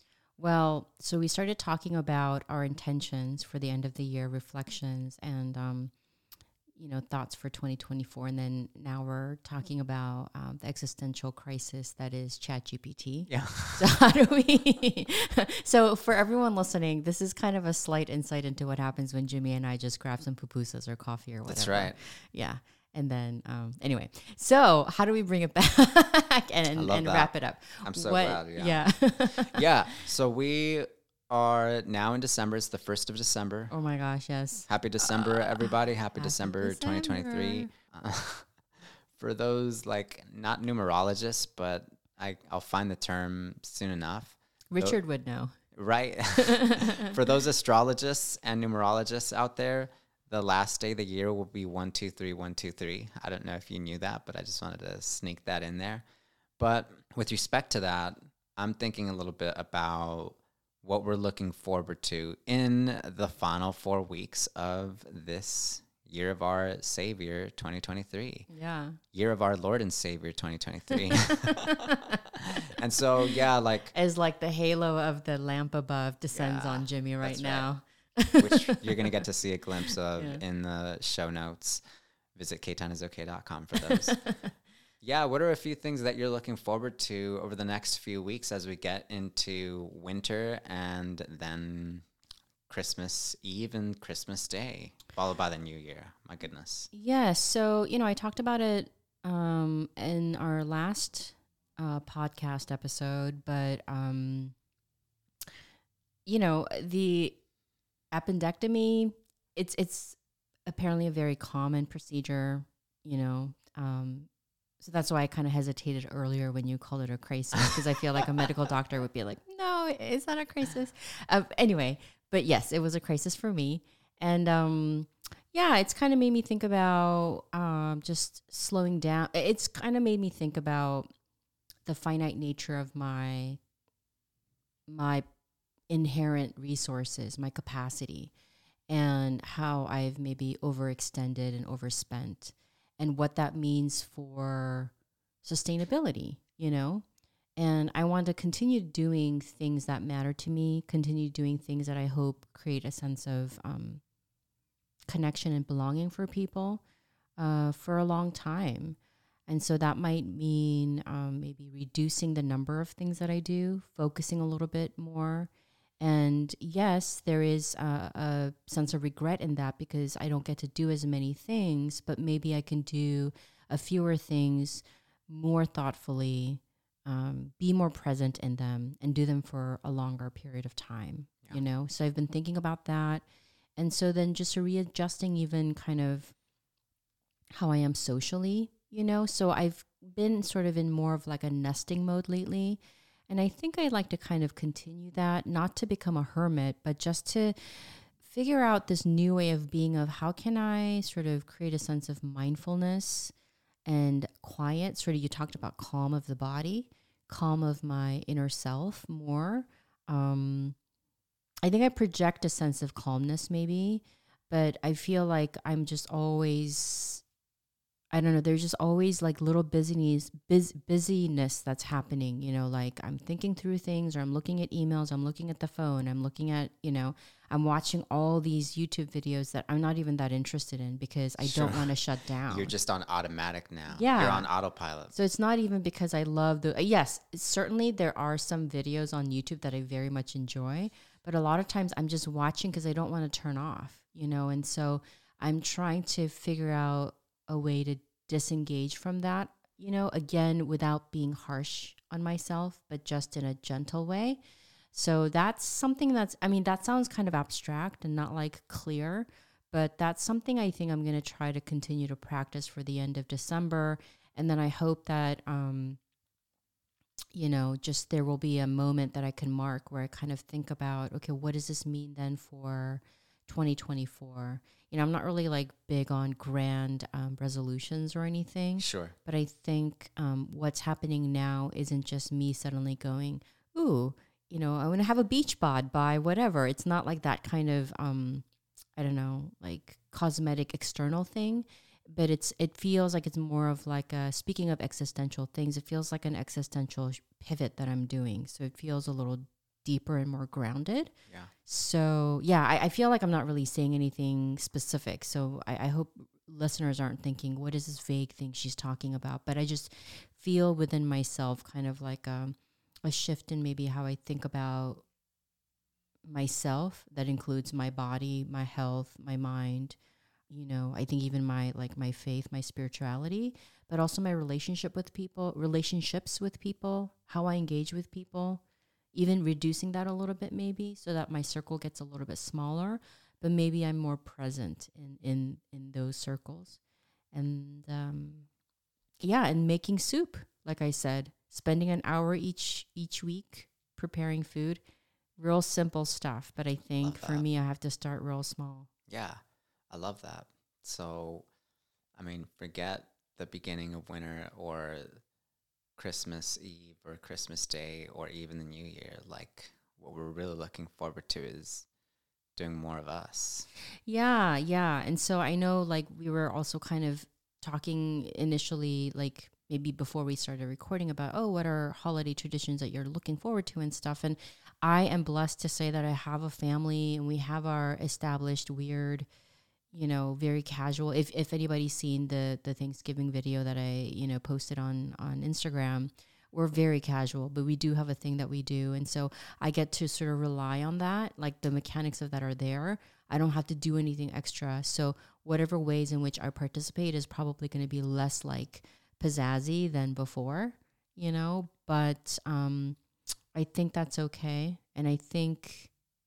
Speaker 2: Well, so we started talking about our intentions for the end of the year, reflections, and um, you know, thoughts for twenty twenty-four, and then now we're talking about um, the existential crisis that is ChatGPT.
Speaker 1: Yeah.
Speaker 2: So how do we? So for everyone listening, this is kind of a slight insight into what happens when Jimmy and I just grab some pupusas or coffee or whatever.
Speaker 1: That's right.
Speaker 2: Yeah. And then, um, anyway, so how do we bring it back and, and,
Speaker 1: love
Speaker 2: and
Speaker 1: that.
Speaker 2: wrap it up?
Speaker 1: I'm so
Speaker 2: What-
Speaker 1: glad. Yeah.
Speaker 2: Yeah.
Speaker 1: Yeah. So we are now in December. It's the first of December.
Speaker 2: Oh my gosh, yes.
Speaker 1: Happy December, everybody. Happy,
Speaker 2: happy
Speaker 1: December, twenty twenty-three. Uh, for those like not numerologists, but I, I'll find the term soon enough.
Speaker 2: Richard would know.
Speaker 1: Right. For those astrologists and numerologists out there, the last day of the year will be one, two, three, one, two, three. I don't know if you knew that, but I just wanted to sneak that in there. But with respect to that, I'm thinking a little bit about what we're looking forward to in the final four weeks of this year of our Savior, twenty twenty-three.
Speaker 2: Yeah.
Speaker 1: Year of our Lord and Savior, twenty twenty-three. And so, yeah, like,
Speaker 2: As like the halo of the lamp above descends
Speaker 1: Yeah,
Speaker 2: on Jimmy right
Speaker 1: that's right.
Speaker 2: now.
Speaker 1: which you're going to get to see a glimpse of
Speaker 2: Yeah.
Speaker 1: in the show notes. Visit k town is okay dot com for those. Yeah, what are a few things that you're looking forward to over the next few weeks as we get into winter and then Christmas Eve and Christmas Day, followed by the New Year? My goodness.
Speaker 2: Yeah. So, you know, I talked about it um, in our last uh, podcast episode, but, um, you know, the appendectomy, it's, it's apparently a very common procedure, you know, um, so that's why I kind of hesitated earlier when you called it a crisis, because I feel like a medical doctor would be like, no, it's not a crisis. Uh, anyway, but yes, it was a crisis for me. And um, yeah, it's kind of made me think about um, just slowing down. It's kind of made me think about the finite nature of my my inherent resources, my capacity, and how I've maybe overextended and overspent, and what that means for sustainability, you know? And I want to continue doing things that matter to me, continue doing things that I hope create a sense of um, connection and belonging for people uh, for a long time. And so that might mean um, maybe reducing the number of things that I do, focusing a little bit more. And yes, there is a, a sense of regret in that because I don't get to do as many things, but maybe I can do a fewer things more thoughtfully, um, be more present in them, and do them for a longer period of time, yeah. you know? So I've been thinking about that. And so then just readjusting even kind of how I am socially, you know? So I've been sort of in more of like a nesting mode lately. And I think I'd like to kind of continue that, not to become a hermit, but just to figure out this new way of being of how can I sort of create a sense of mindfulness and quiet. Sort of, you talked about calm of the body, calm of my inner self more. Um, I think I project a sense of calmness maybe, but I feel like I'm just always, I don't know, there's just always like little busyness, biz, busyness that's happening, you know, like I'm thinking through things or I'm looking at emails, I'm looking at the phone, I'm looking at, you know, I'm watching all these YouTube videos that I'm not even that interested in because I sure. don't want to shut down.
Speaker 1: You're just on automatic now.
Speaker 2: Yeah.
Speaker 1: You're on autopilot.
Speaker 2: So it's not even because I love the, uh, yes, certainly there are some videos on YouTube that I very much enjoy, but a lot of times I'm just watching because I don't want to turn off, you know, and so I'm trying to figure out a way to disengage from that, you know, again, without being harsh on myself, but just in a gentle way. So that's something that's, I mean, that sounds kind of abstract and not like clear, but that's something I think I'm going to try to continue to practice for the end of December. And then I hope that, um, you know, just there will be a moment that I can mark where I kind of think about, okay, what does this mean then for twenty twenty-four? You know, I'm not really like big on grand um, resolutions or anything.
Speaker 1: Sure.
Speaker 2: But I think um, what's happening now isn't just me suddenly going, ooh, you know, I want to have a beach bod by whatever. It's not like that kind of, um, I don't know, like cosmetic external thing. But it's it feels like it's more of like a, speaking of existential things, it feels like an existential pivot that I'm doing. So it feels a little deeper and more grounded.
Speaker 1: Yeah.
Speaker 2: So yeah, I, I feel like I'm not really saying anything specific. So I, I hope listeners aren't thinking, what is this vague thing she's talking about? But I just feel within myself kind of like a, a shift in maybe how I think about myself that includes my body, my health, my mind, you know, I think even my, like my faith, my spirituality, but also my relationship with people, relationships with people, how I engage with people, even reducing that a little bit maybe so that my circle gets a little bit smaller, but maybe I'm more present in, in, in those circles. And um, yeah, and making soup, like I said, spending an hour each, each week preparing food, real simple stuff. But I think for me, I have to start real small.
Speaker 1: Yeah. I love that. So, I mean, forget the beginning of winter or Christmas Eve or Christmas Day or even the New Year. Like, what we're really looking forward to is doing more of us.
Speaker 2: Yeah, yeah. And so I know, like, we were also kind of talking initially, like, maybe before we started recording about, oh, what are holiday traditions that you're looking forward to and stuff. And I am blessed to say that I have a family and we have our established weird, you know, very casual. If if anybody's seen the the Thanksgiving video that I, you know, posted on on Instagram, we're very casual, but we do have a thing that we do. And so I get to sort of rely on that, like the mechanics of that are there. I don't have to do anything extra. So whatever ways in which I participate is probably going to be less like pizzazzy than before, you know, but um, I think that's okay. And I think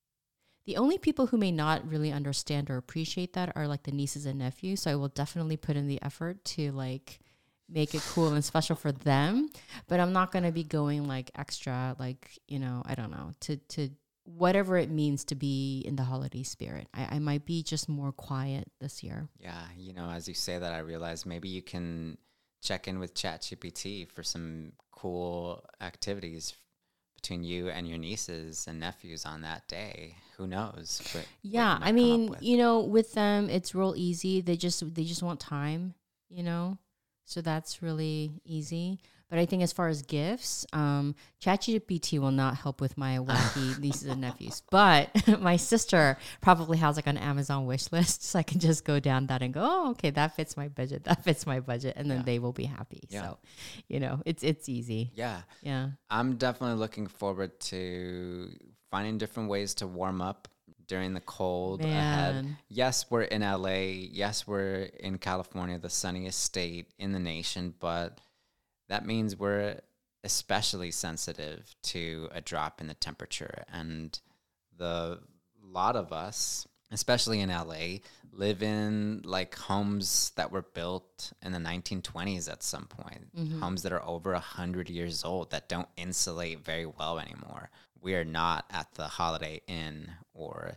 Speaker 2: the only people who may not really understand or appreciate that are like the nieces and nephews. So I will definitely put in the effort to like make it cool and special for them. But I'm not going to be going like extra, like, you know, I don't know, to, to whatever it means to be in the holiday spirit. I, I might be just more quiet this year.
Speaker 1: Yeah. You know, as you say that, I realize maybe you can check in with ChatGPT for some cool activities between you and your nieces and nephews on that day. Who knows? What,
Speaker 2: yeah,
Speaker 1: what
Speaker 2: I mean, you know, with them, it's real easy. They just they just want time, you know, so that's really easy. But I think as far as gifts, um, ChatGPT will not help with my wacky nieces and nephews. But my sister probably has like an Amazon wish list, so I can just go down that and go, oh, okay, that fits my budget. That fits my budget, and then
Speaker 1: Yeah.
Speaker 2: they will be happy.
Speaker 1: Yeah.
Speaker 2: So, you know, it's it's easy.
Speaker 1: Yeah.
Speaker 2: Yeah.
Speaker 1: I'm definitely looking forward to finding different ways to warm up during the cold ahead.
Speaker 2: Man.
Speaker 1: Yes, we're in L A. Yes, we're in California, the sunniest state in the nation, but that means we're especially sensitive to a drop in the temperature. And the lot of us, especially in L A, live in like homes that were built in the nineteen twenties at some point, homes that are over one hundred years old that don't insulate very well anymore. We are not at the Holiday Inn or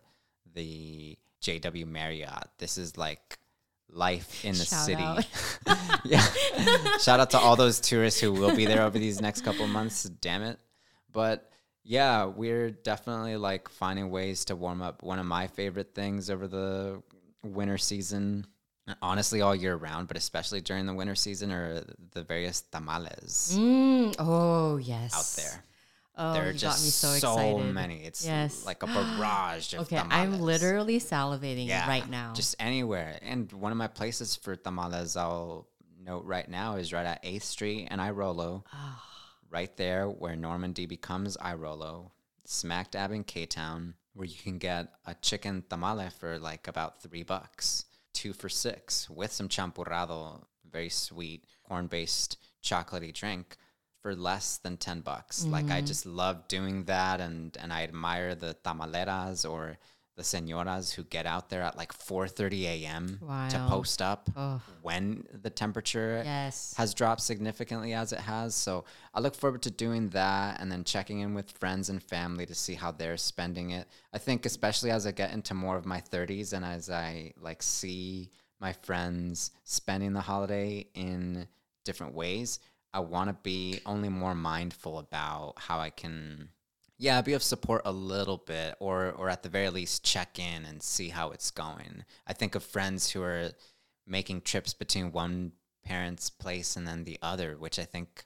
Speaker 1: the J W Marriott. This is like life in the
Speaker 2: Shout
Speaker 1: city.
Speaker 2: out.
Speaker 1: Yeah. Shout out to all those tourists who will be there over these next couple months. Damn it. But yeah, we're definitely like finding ways to warm up. One of my favorite things over the winter season, honestly all year round, but especially during the winter season, are the various tamales
Speaker 2: Mm, oh, yes.
Speaker 1: out there.
Speaker 2: Oh,
Speaker 1: There are
Speaker 2: you got me
Speaker 1: just
Speaker 2: so
Speaker 1: so,
Speaker 2: excited.
Speaker 1: many. It's
Speaker 2: Yes.
Speaker 1: like a barrage of
Speaker 2: Okay,
Speaker 1: tamales.
Speaker 2: I'm literally salivating
Speaker 1: Yeah,
Speaker 2: right now.
Speaker 1: Just anywhere. And one of my places for tamales, I'll note right now, is right at eighth Street and Irolo. Right there where Normandy becomes Irolo, smack dab in K-Town, where you can get a chicken tamale for like about three bucks, two for six, with some champurrado, very sweet corn-based chocolatey drink, for less than ten bucks. Like, I just love doing that, and and I admire the tamaleras or the señoras who get out there at like four thirty a.m. to
Speaker 2: Wow.
Speaker 1: post up
Speaker 2: Oh.
Speaker 1: when the temperature
Speaker 2: Yes.
Speaker 1: has dropped significantly as it has. So I look forward to doing that, and then checking in with friends and family to see how they're spending it. I think especially as I get into more of my thirties and as I like see my friends spending the holiday in different ways, I want to be only more mindful about how I can, yeah, be of support a little bit, or or at the very least check in and see how it's going. I think of friends who are making trips between one parent's place and then the other, which I think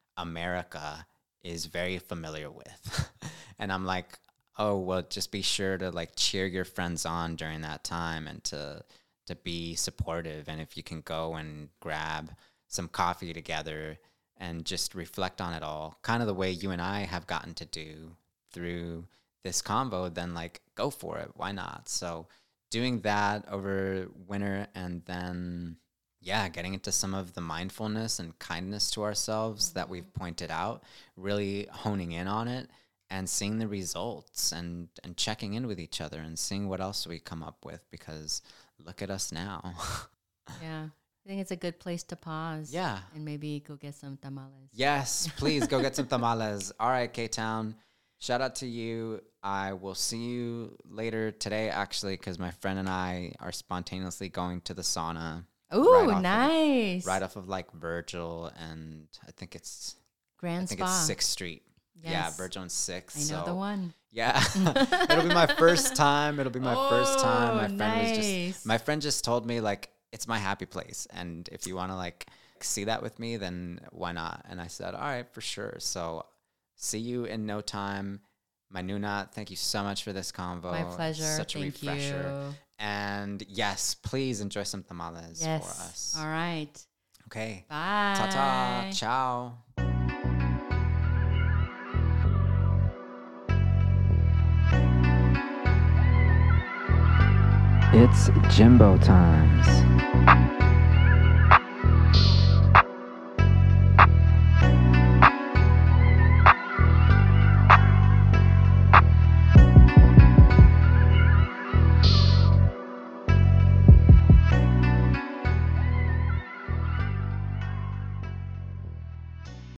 Speaker 1: America is very familiar with. And I'm like, oh, well, just be sure to like cheer your friends on during that time, and to to be supportive. And if you can go and grab some coffee together and just reflect on it all, kind of the way you and I have gotten to do through this convo, then like go for it. Why not? So doing that over winter, and then, yeah, getting into some of the mindfulness and kindness to ourselves that we've pointed out, really honing in on it and seeing the results, and, and checking in with each other and seeing what else we come up with, because look at us now.
Speaker 2: Yeah. I think it's a good place to pause.
Speaker 1: Yeah.
Speaker 2: And maybe go get some tamales.
Speaker 1: Yes, please go get some tamales. All right, K-Town. Shout out to you. I will see you later today, actually, because my friend and I are spontaneously going to the sauna.
Speaker 2: Ooh,
Speaker 1: right off of-
Speaker 2: nice.
Speaker 1: Right off of like Virgil, and I think it's
Speaker 2: Grand
Speaker 1: I think
Speaker 2: Spa.
Speaker 1: it's sixth Street. Yeah,
Speaker 2: Yes.
Speaker 1: Virgil and sixth.
Speaker 2: I know
Speaker 1: so,
Speaker 2: the one.
Speaker 1: Yeah, it'll be my first time. It'll be my first time. My
Speaker 2: Oh,
Speaker 1: friend was
Speaker 2: nice.
Speaker 1: just my friend just told me like it's my happy place, and if you want to like see that with me, then why not? And I said, all right, for sure. So see you in no time. My Nuna, thank you so much for this convo.
Speaker 2: My pleasure.
Speaker 1: Such a
Speaker 2: Thank
Speaker 1: refresher.
Speaker 2: you.
Speaker 1: And yes, please enjoy some tamales
Speaker 2: Yes.
Speaker 1: for us.
Speaker 2: All right.
Speaker 1: Okay.
Speaker 2: Bye.
Speaker 1: Ta-ta. Ciao. It's Jimbo times.